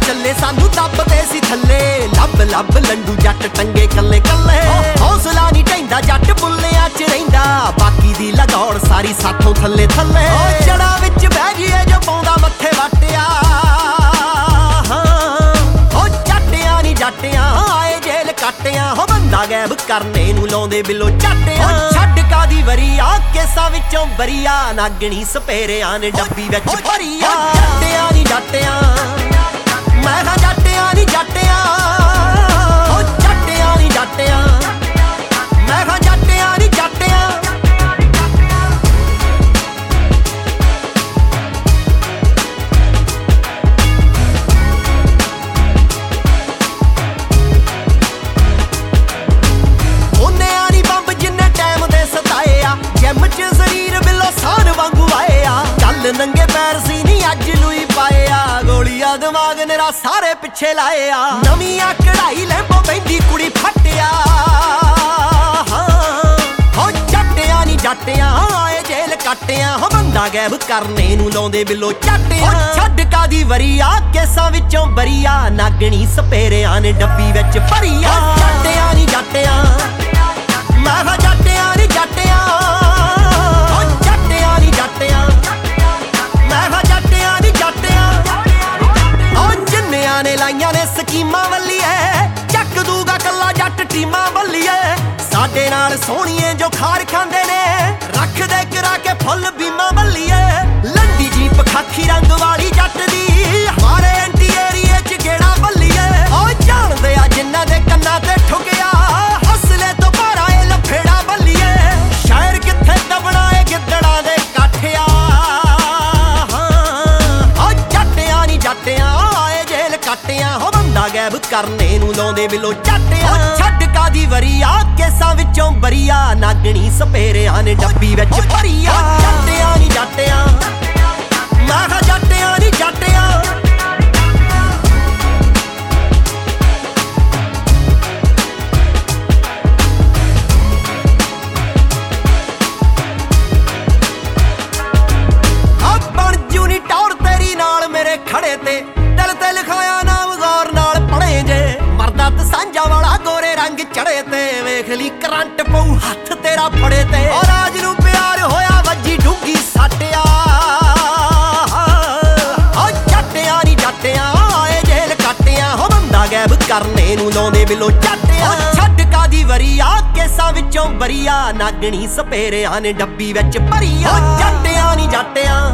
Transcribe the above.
ਚੱਲੇ ਸਾਨੂੰ ਦੱਬਦੇ ਸੀ ਥੱਲੇ ਲੱਭ ਲੱਭ ਲੰਡੂ ਜੱਟ ਟੰਗੇ ਕੱਲੇ ਕੱਲੇ ਹੌਸਲਾ ਨਹੀਂ ਢੈਂਦਾ ਜੱਟ ਬੁੱਲਿਆਂ ਚ ਰਹਿੰਦਾ ਬਾਕੀ ਦੀ ਲਗੌੜ ਸਾਰੀ ਸਾਥੋਂ ਥੱਲੇ ਥੱਲੇ ਜੜਾਂ ਵਿੱਚ ਬਹਿ ਗਈਏ ਜੋ ਪਾਉਂਦਾ ਮੱਥੇ ਵਾਟਿਆ ਜੱਟਿਆਂ ਨੀ ਜੱਟਿਆਂ ਆਏ ਜੇਲ ਕੱਟਿਆਂ ਹੋ ਬੰਦਾ ਗੈਬ ਕਰਨੇ ਨੂੰ ਲਾਉਂਦੇ ਬਿੱਲੋ ਝਾਟਿਆਂ ਛੱਡ ਕਾਦੀ ਵਰੀਆ ਕੇਸਾਂ ਵਿੱਚੋਂ ਬਰੀਆ ਨਾਗਣੀ ਸਪੇਰਿਆਂ ਨੇ ਡੱਬੀ ਵਿੱਚ ਭਰੀਆ ਜੱਟਿਆਂ ਨੀ ਜੱਟਿਆਂ ਮੈਂ ਹਾਂ ਜੱਟਿਆਂ ਨੀ ਜੱਟਿਆਂ ਜੱਟਿਆਂ ਨੀ ਜੱਟਿਆਂ ਮੈਂ ਹਾਂ ਜੱਟਿਆਂ ਨੀ ਜੱਟਿਆਂ ਨੰਗੇ ਪੈਰ ਸੀ ਨੀ ਅੱਜ ਲੂਈ ਪਾਏ ਆ ਗੋਲੀਆਂ ਦਿਮਾਗ ਨੇਰਾ ਸਾਰੇ ਪਿੱਛੇ ਲਾਏ ਆ ਨਵੀਆਂ ਕਢਾਈ ਲੈਂਬੋ ਬੈਂਦੀ ਕੁੜੀ ਫੱਟਿਆ ਹੋ ਜੱਟਿਆਂ ਨੀ ਜੱਟਿਆਂ ਆਏ ਜੇਲ ਕੱਟਿਆਂ ਹੋ ਬੰਦਾ ਗੈਬ ਕਰਨੇ ਨੂੰ ਲਾਉਂਦੇ ਬਿੱਲੋ ਝਾਟਿਆਂ ਛੱਡ ਕਾਦੀ ਵਰੀਆ ਕੇਸਾਂ ਵਿੱਚੋਂ ਬਰੀਆ ਨਾਗਣੀ ਸਪੇਰਿਆਂ ਨੇ ਡੱਬੀ ਵਿੱਚ ਭਰੀਆ ਜੱਟਿਆਂ ਨੀ ਜੱਟਿਆਂ ਮੈਂ ਹਾਂ ਜੱਟਿਆਂ ਨੀ ਜੱਟਿਆਂ ਜੱਟਿਆਂ ਨੀ ਜੱਟਿਆਂ ਨੇ ਲਾਈਆਂ ਨੇ ਸਕੀਮਾਂ ਵੱਲੀਏ ਚੱਕ ਦੂਗਾ ਕੱਲਾ ਜੱਟ ਟੀਮਾਂ ਵੱਲੀਏ ਸਾਡੇ ਨਾਲ ਸੋਹਣੀਏ ਜੋ ਖਾਰ ਖਾਂਦੇ ਨੇ ਰੱਖਦੇ ਕਰਾ ਕੇ ਫੁੱਲ ਬੀਮਾ ਵੱਲੀਏ ਲੰਡੀ ਜੀਪ ਖਾਖੀ ਰੰਗ ਵਾਲੀ ਜੱਟ ਦੀ ਮਾਰੇ ਐਂਟੀ ਏਰੀਏ ਚ ਗੇੜਾ ਵੱਲੀਏ ਉਹ ਜਾਣਦੇ ਆ ਜਿਨ੍ਹਾਂ ਦੇ ਕੰਨਾਂ ਤੇ ਠੁਕਿਆ ਹੌਸਲੇ ਤੋਂ ਭਾਰਾ ਇਹ ਲਫੇੜਾ ਵੱਲੀਏ ਸ਼ਾਇਰ ਕਿੱਥੇ ਦਬਣਾ ਏ ਗਿੱਦੜਾਂ ਦੇ ਕਾਠਿਆ ਉਹ ਜੱਟਿਆਂ ਨੀ ਜੱਟਿਆਂ ਕੱਟਿਆਂ ਹੋ ਬੰਦਾ ਗੈਬ ਕਰਨੇ ਨੂੰ ਲਾਉਂਦੇ ਬਿੱਲੋ ਝਾਟਿਆਂ ਛੱਡ ਕਾਦੀ ਵਰੀਆ ਕੇਸਾਂ ਵਿੱਚੋਂ ਬਰੀਆ ਨਾਗਣੀ ਸਪੇਰਿਆਂ ਨੇ ਡੱਬੀ ਵਿੱਚ ਭਰੀਆ ਜੱਟਿਆਂ ਨੀ ਜੱਟਿਆਂ ਮੈਂ ਹਾਂ ਜੱਟਿਆਂ ਨੀ ਜੱਟਿਆਂ ਆ ਬਣ ਜੂ ਨੀ ਟੌਰ ਤੇਰੀ ਨਾਲ ਮੇਰੇ ਖੜੇ ਤੇ ਦਿਲ ਤੇ ਲਿਖਾਇਆ ਨਾਮ ਗੌਰ ਨਾਲ ਪੜੇ ਜੇ ਮਰਦਾ ਤੇ ਸਾਂਝਾ ਵਾਲਾ ਗੋਰੇ ਰੰਗ ਚੜੇ ਤੇ ਵੇਖ ਲਈ ਕਰੰਟ ਪਊ ਹੱਥ ਤੇਰਾ ਫੜੇ ਤੇ ਔਰ ਰਾਜ ਨੂੰ ਪਿਆਰ ਹੋਇਆ ਵੱਜੀ ਡੂੰਗੀ ਸਾਟਿਆ ਹੋ ਜੱਟਿਆਂ ਨੀ ਜੱਟਿਆਂ ਆਏ ਜੇਲ ਕੱਟਿਆਂ ਹੋ ਬੰਦਾ ਗੈਬ ਕਰਨੇ ਨੂੰ ਲਾਉਂਦੇ ਬਿੱਲੋ ਝਾਟਿਆਂ ਛੱਡ ਕਾਦੀ ਵਰੀਆ ਕੇਸਾਂ ਵਿੱਚੋਂ ਬਰੀਆ ਨਾਗਣੀ ਸਪੇਰਿਆਂ ਨੇ ਡੱਬੀ ਵਿੱਚ ਭਰੀਆ ਜੱਟਿਆਂ ਨੀ ਜੱਟਿਆਂ